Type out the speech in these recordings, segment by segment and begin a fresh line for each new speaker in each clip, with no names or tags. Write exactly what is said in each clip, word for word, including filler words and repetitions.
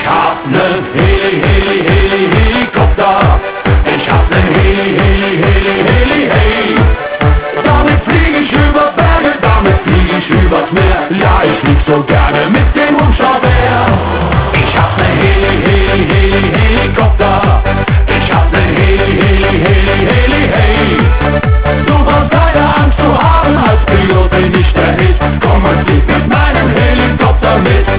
hab nen Heli, Heli, Heli, Helikopter. Ich hab nen Heli, Heli, Heli, Heli, hey. Damit flieg ich über Berge, damit flieg ich übers Meer. Ja, ich flieg so gerne mit dem Hubschrauber. Ich hab nen Heli, Heli, Heli, Helikopter. Ich hab nen Heli, Heli, Heli, Heli, hey. Du brauchst keine Angst zu haben, als Pilot bin ich der Hit. Komm und flieg mit meinem Helikopter mit.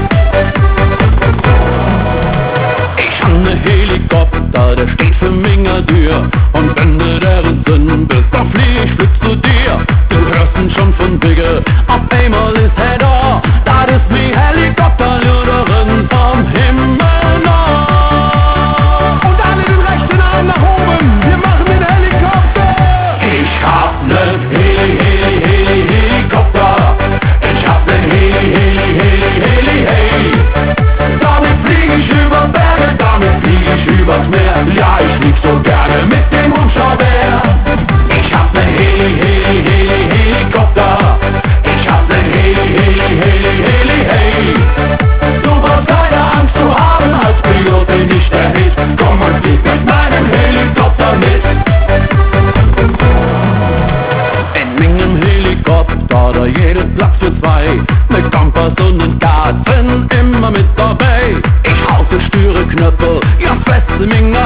Ich hab nen Helikopter, der steht für Mingadir. Und wenn du darin drin bist, dann flieg ich flieg zu dir. Du hörst ihn schon von Bigge, auf einmal ist er da. Das ist mi Helikopter, Luderin vom Himmel nah. Und alle den rechten Arm nach oben, wir machen den Helikopter. Ich hab nen Heli, Heli, Heli, Helikopter. Ich hab nen Heli, Heli, Heli, Heli, hey. Damit flieg ich über Berge, damit flieg ich übers Meer. Ja, ich flieg so gerne mit dem Hubschrauber. Ich hab nen Heli, Heli, Heli, Helikopter. Ich hab nen Heli, Heli, Heli, Heli, hey. Du brauchst keine Angst zu haben, als Pilot bin ich der Hit. Komm und flieg mit meinem Helikopter mit. In meinem Helikopter, da jedes Platz für zwei. Mit Kompass und den Skat sind immer mit dabei. Ich hau für Stüre Knöpfe, ja fest in